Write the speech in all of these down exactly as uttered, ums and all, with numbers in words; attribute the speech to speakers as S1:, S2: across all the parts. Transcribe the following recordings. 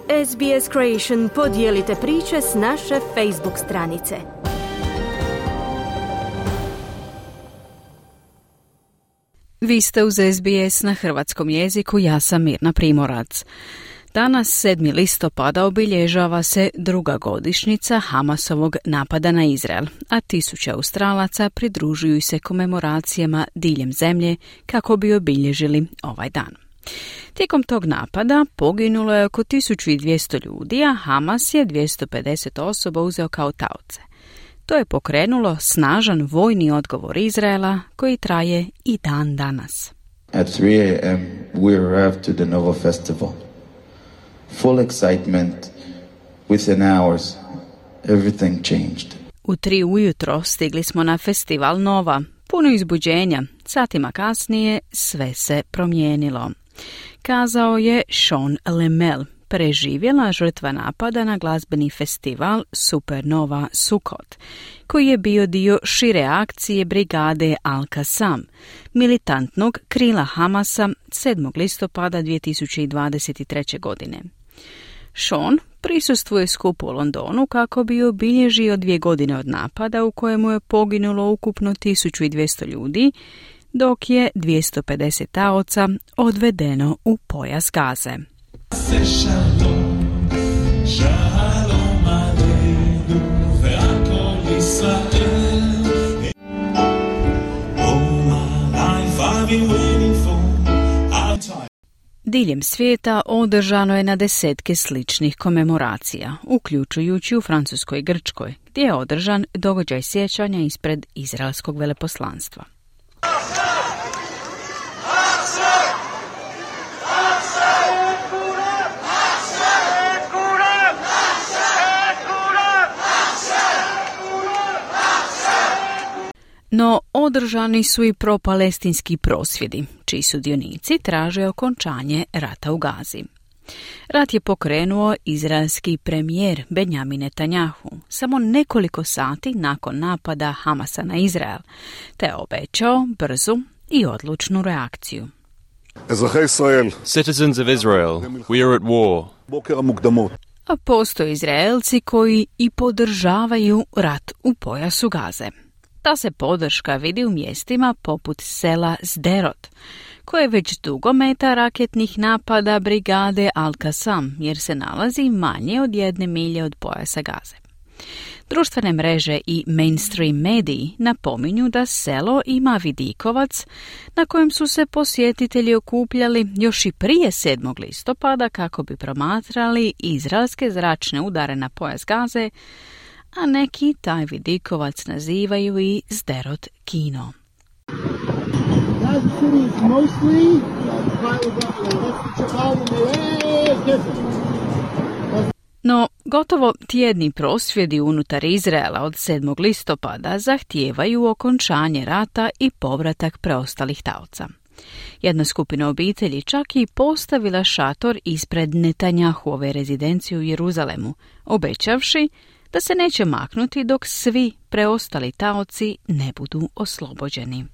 S1: S B S Creation podijelite priče s naše Facebook stranice. Vi ste uz S B S na hrvatskom jeziku, ja sam Mirna Primorac. Danas, sedmi listopada, obilježava se druga godišnjica Hamasovog napada na Izrael, a tisuće Australaca pridružuju se komemoracijama diljem zemlje kako bi obilježili ovaj dan. Tijekom tog napada poginulo je oko tisuću dvjesto ljudi, a Hamas je dvjesto pedeset osoba uzeo kao taoce. To je pokrenulo snažan vojni odgovor Izraela koji traje i dan danas.
S2: At three a.m. we arrived to the Nova Festival. Full excitement. Within hours, everything changed.
S1: U tri ujutro stigli smo na festival Nova, puno izbuđenja. Satima kasnije sve se promijenilo. Kazao je Sean Lemel, preživjela žrtva napada na glazbeni festival Supernova Sukkot, koji je bio dio šire akcije brigade Al-Qassam, militantnog krila Hamasa sedmog listopada dvije tisuće dvadeset treće. godine. Sean prisustvuje skupu u Londonu kako bi obilježio dvije godine od napada u kojemu je poginulo ukupno tisuću dvjesto ljudi, dok je dvjesto pedeset taoca odvedeno u pojas Gaze. Diljem svijeta održano je na desetke sličnih komemoracija, uključujući u Francuskoj i Grčkoj, gdje je održan događaj sjećanja ispred izraelskog veleposlanstva. No, održani su i propalestinski prosvjedi, čiji sudionici traže okončanje rata u Gazi. Rat je pokrenuo izraelski premijer Benjamin Netanjahu samo nekoliko sati nakon napada Hamasa na Izrael, te je obećao brzu i odlučnu reakciju.
S3: Citizens of Israel, we are at war.
S1: A postoje Izraelci koji i podržavaju rat u pojasu Gaze. Ta se podrška vidi u mjestima poput sela Sderot, koje već dugo meta raketnih napada brigade Al-Qassam, jer se nalazi manje od jedne milje od pojasa Gaze. Društvene mreže i mainstream mediji napominju da selo ima vidikovac na kojem su se posjetitelji okupljali još i prije sedmog listopada kako bi promatrali izraelske zračne udare na pojas Gaze, a neki taj vidikovac nazivaju i Sderot kino. No, gotovo tjedni prosvjedi unutar Izraela od sedmog listopada zahtijevaju okončanje rata i povratak preostalih taoca. Jedna skupina obitelji čak i postavila šator ispred Netanjahove rezidencije u Jeruzalemu, obećavši da se neće maknuti dok svi preostali taoci ne budu oslobođeni.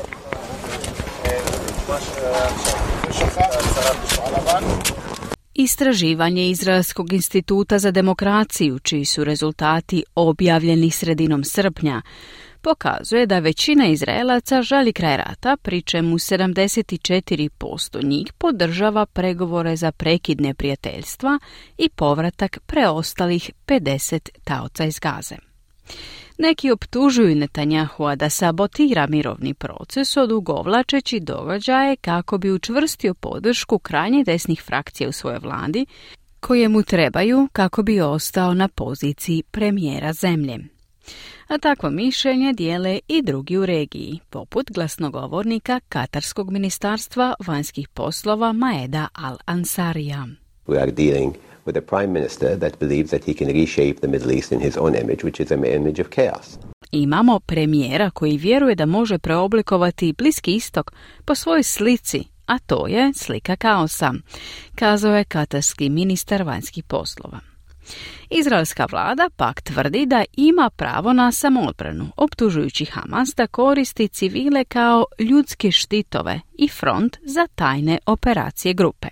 S1: Istraživanje Izraelskog instituta za demokraciju, čiji su rezultati objavljeni sredinom srpnja, pokazuje da većina Izraelaca želi kraj rata, pri čemu sedamdeset četiri posto njih podržava pregovore za prekid neprijateljstva i povratak preostalih pedeset taoca iz Gaze. Neki optužuju Netanjahua da sabotira mirovni proces odugovlačeći događaje kako bi učvrstio podršku krajnje desnih frakcija u svojoj vladi, koje mu trebaju kako bi ostao na poziciji premijera zemlje. A takvo mišljenje dijele i drugi u regiji, poput glasnogovornika Katarskog ministarstva vanjskih poslova Maeda Al-Ansarija.
S4: We are dealing with a prime minister that believes that he can reshape the Middle East in his own image, which is an image of chaos.
S1: Imamo premijera koji vjeruje da može preoblikovati Bliski istok po svojoj slici, a to je slika kaosa, kazao je katarski ministar vanjskih poslova. Izraelska vlada pak tvrdi da ima pravo na samoodbranu, optužujući Hamas da koristi civile kao ljudske štitove i front za tajne operacije grupe.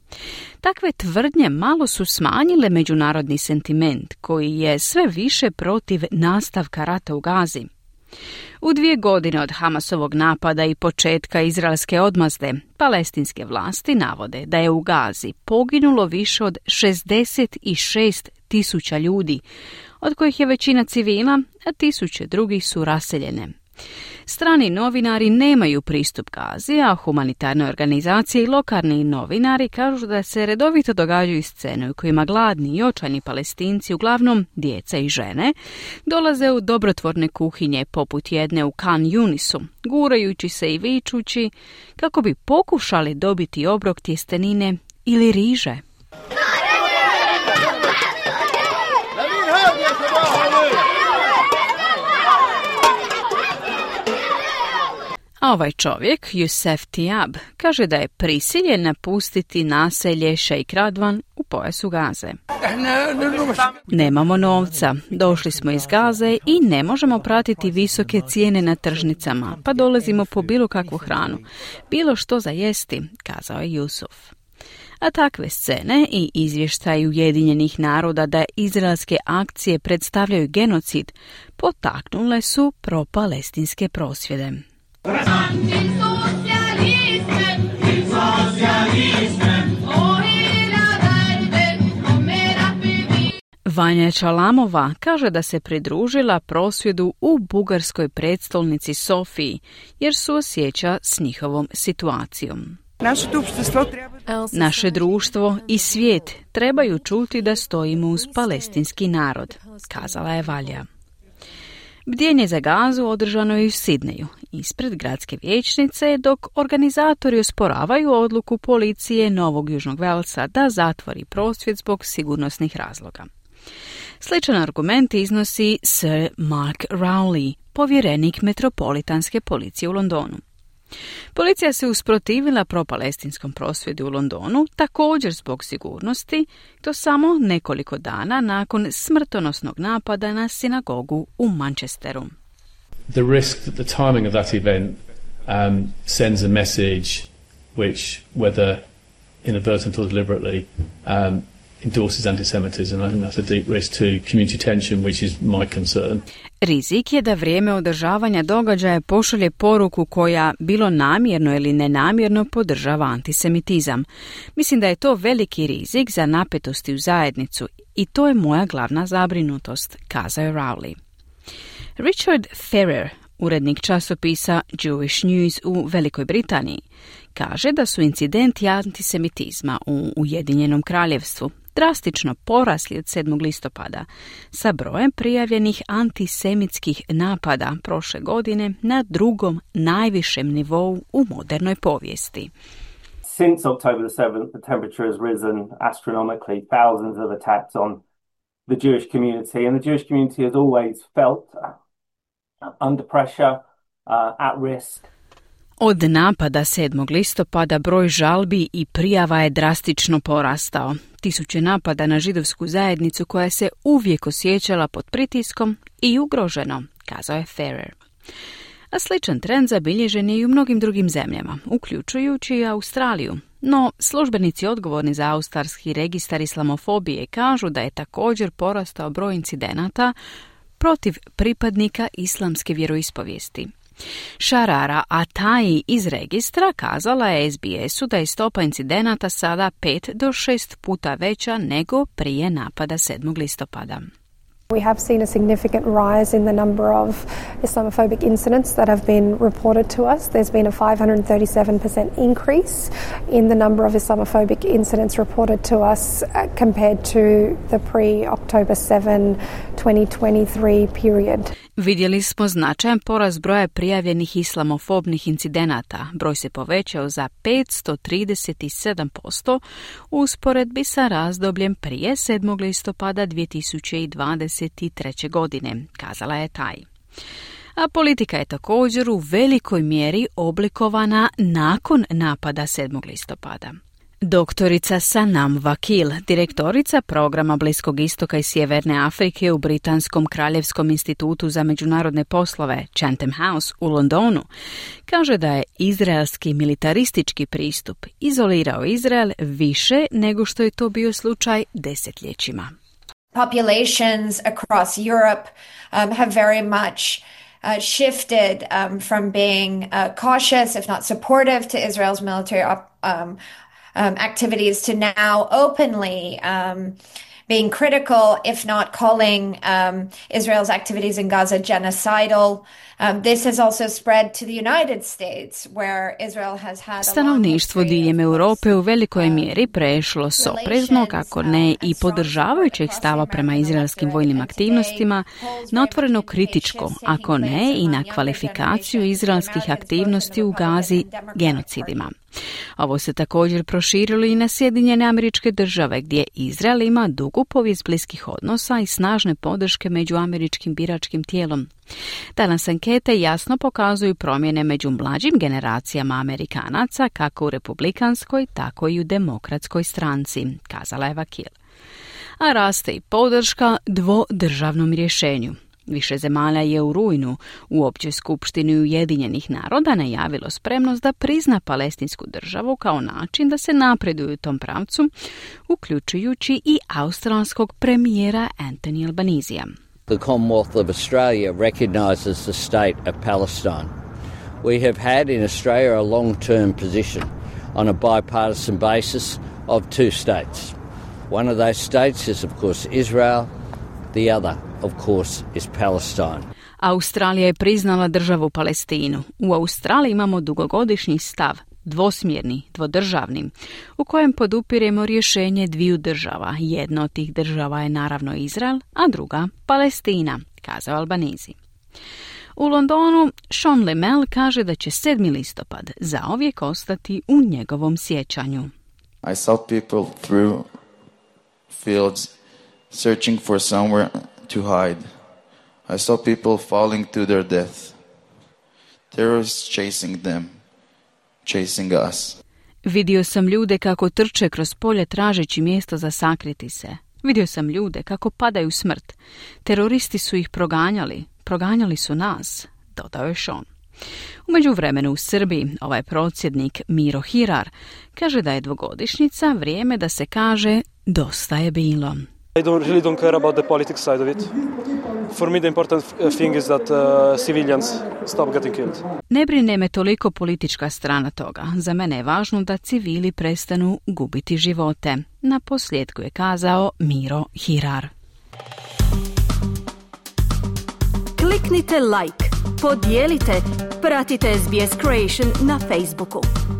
S1: Takve tvrdnje malo su smanjile međunarodni sentiment koji je sve više protiv nastavka rata u Gazi. U dvije godine od Hamasovog napada i početka izraelske odmazde, palestinske vlasti navode da je u Gazi poginulo više od šezdeset šest tisuća ljudi, od kojih je većina civila, a tisuće drugih su raseljene. Strani novinari nemaju pristup Gazi, a humanitarne organizacije i lokalni novinari kažu da se redovito događaju scene u kojima gladni i očajni Palestinci, uglavnom djeca i žene, dolaze u dobrotvorne kuhinje poput jedne u Khan Yunisu, gurajući se i vičući kako bi pokušali dobiti obrok tjestenine ili riže. A ovaj čovjek, Youssef Tiab, kaže da je prisiljen napustiti naselje Sheikh Radwan u pojasu Gaze. Nemamo novca, došli smo iz Gaze i ne možemo pratiti visoke cijene na tržnicama, pa dolazimo po bilo kakvu hranu. Bilo što za jesti, kazao je Jusuf. A takve scene i izvještaji Ujedinjenih naroda da izraelske akcije predstavljaju genocid potaknule su propalestinske prosvjede. Vanja Čalamova kaže da se pridružila prosvjedu u bugarskoj predstolnici Sofiji jer suosjeća s njihovom situacijom. Naše društvo i svijet trebaju čuti da stojimo uz palestinski narod, kazala je Valja. Bdjenje za Gazu održano je u Sidneju, ispred gradske vijećnice, dok organizatori osporavaju odluku policije Novog Južnog Velsa da zatvori prosvjed zbog sigurnosnih razloga. Sličan argument iznosi Sir Mark Rowley, povjerenik metropolitanske policije u Londonu. Policija se usprotivila propalestinskom prosvjedu u Londonu, također zbog sigurnosti, to samo nekoliko dana nakon smrtonosnog napada na sinagogu u Manchesteru.
S5: The risk that the timing of that event um, sends a message which, whether inadvertent or deliberately, um, endorses anti-Semitism. I think that's a deep risk to community tension, which is my concern.
S1: Rizik je da vrijeme održavanja događaja pošalje poruku koja, bilo namjerno ili nenamjerno, podržava antisemitizam. Mislim da je to veliki rizik za napetosti u zajednicu i to je moja glavna zabrinutost, kazao je Rowley. Richard Ferrer, urednik časopisa Jewish News u Velikoj Britaniji, kaže da su incidenti antisemitizma u Ujedinjenom Kraljevstvu drastično porasli od sedmog listopada, sa brojem prijavljenih antisemitskih napada prošle godine na drugom najvišem nivou u modernoj povijesti.
S6: Since October the seventh, the temperature has risen astronomically, thousands of attacks on the Jewish community, and the Jewish community has always felt under pressure, uh, at risk.
S1: Od napada sedmog listopada broj žalbi i prijava je drastično porastao. Tisuće napada na židovsku zajednicu koja se uvijek osjećala pod pritiskom i ugroženo, kazao je Ferrer. A sličan trend zabilježen je i u mnogim drugim zemljama, uključujući i Australiju. No, službenici odgovorni za australski registar islamofobije kažu da je također porastao broj incidenata protiv pripadnika islamske vjeroispovijesti. Sharara Atai iz registra kazala je S B S-u da je stopa incidenata sada pet do šest puta veća nego prije napada sedmog listopada.
S7: We have seen a significant rise in the number of Islamophobic incidents that have been reported to us. There's been a five hundred thirty-seven percent increase in the number of Islamophobic incidents reported to us uh, compared to the pre-October seventh, twenty twenty-three period.
S1: Vidjeli smo značajan porast broja prijavljenih islamofobnih incidenata. Broj se povećao za petsto trideset sedam posto u usporedbi sa razdobljem prije sedmog listopada dvije tisuće dvadeset treće. godine, kazala je Taj. A politika je također u velikoj mjeri oblikovana nakon napada sedmog listopada. Doktorica Sanam Vakil, direktorica programa Bliskog istoka i Sjeverne Afrike u Britanskom kraljevskom institutu za međunarodne poslove Chatham House u Londonu, kaže da je izraelski militaristički pristup izolirao Izrael više nego što je to bio slučaj desetljećima.
S8: Populations across Europe um, have very much Uh, shifted um, from being uh, cautious, if not supportive, to Israel's military op- um, um, activities to now openly um, being critical, if not calling um, Israel's activities in Gaza genocidal. Um, this has also spread to the United States, where Israel has had
S1: Stanovništvo diljem Europe u velikoj mjeri prešlo s opreznog, ako ne i podržavajućeg stava prema izraelskim vojnim aktivnostima, na otvoreno kritičko, ako ne i na kvalifikaciju izraelskih aktivnosti u Gazi genocidima. Ovo se također proširilo i na Sjedinjene Američke Države, gdje Izrael ima dugu povijest bliskih odnosa i snažne podrške među američkim biračkim tijelom. Danas ankete jasno pokazuju promjene među mlađim generacijama Amerikanaca, kako u republikanskoj, tako i u demokratskoj stranci, kazala je Vakil. A raste i podrška dvodržavnom rješenju. Više zemalja je u rujnu u Općoj skupštini Ujedinjenih naroda najavilo spremnost da prizna palestinsku državu kao način da se napreduje u tom pravcu, uključujući i australskog premijera Anthony Albanesija.
S9: The Commonwealth of Australia recognises the state of Palestine. We have had in Australia a long-term position on a bipartisan basis of two states. One of those states is, of course, Israel. The other, of course, is Palestine.
S1: Australija je priznala državu Palestinu. U Australiji imamo dugogodišnji stav, dvosmjerni, dvodržavni, u kojem podupiremo rješenje dviju država. Jedna od tih država je naravno Izrael, a druga Palestina, kazao Albanese. U Londonu Sean Lemel kaže da će sedmi listopad zauvijek ostati u njegovom sjećanju.
S2: I saw people through fields searching for somewhere to hide. I saw people falling to their death. Terrorists chasing them, chasing us.
S1: Vidio sam ljude kako trče kroz polje tražeći mjesto za sakriti se. Vidio sam ljude kako padaju smrt. Teroristi su ih proganjali. Proganjali su nas, dodao je Sean. U međuvremenu u Srbiji ovaj prosvjednik Miro Hirar kaže da je dvogodišnjica vrijeme da se kaže dosta je bilo.
S10: I don't really don't care about the politics side of it. For me the important thing is that uh, civilians stop getting killed.
S1: Ne brine me toliko politička strana toga. Za mene je važno da civili prestanu gubiti živote. Na posljedku je kazao Miro Hirar.
S11: Kliknite like, podijelite, pratite S B S Creation na Facebooku.